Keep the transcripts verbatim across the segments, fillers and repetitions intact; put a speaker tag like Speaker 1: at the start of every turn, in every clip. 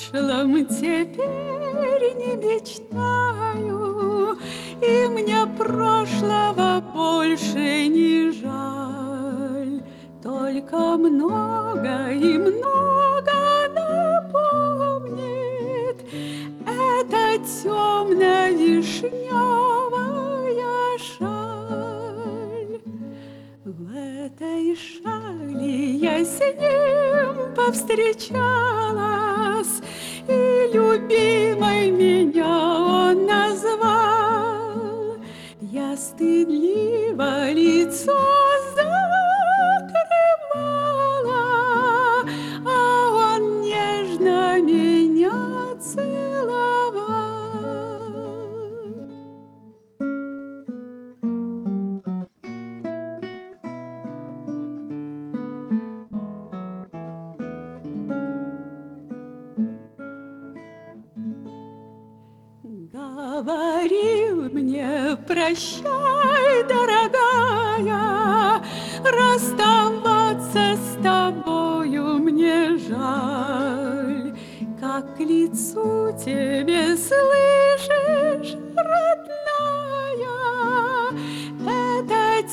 Speaker 1: прошлом теперь не мечтаю, и мне прошлого больше не жаль. Только много и много напомнит эта темно-вишневая шаль. В этой шали я с ним повстречалась, и любимой меня он назвал. Я стыдливо лицо закрывала, а он нежно меня целовал. Говорил мне: прощай, дорогая, расставаться с тобою мне жаль. Как к лицу тебе, слышишь, родная, эта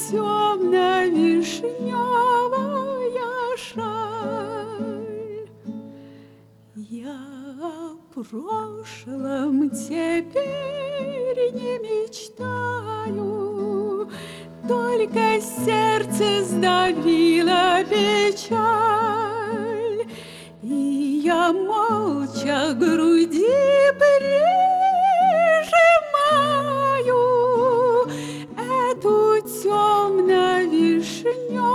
Speaker 1: темно-вишневая шаль. Я о прошлом теперь не мечтаю, только сердце сдавило печаль, и я молча к груди прижимаю эту темно-вишневую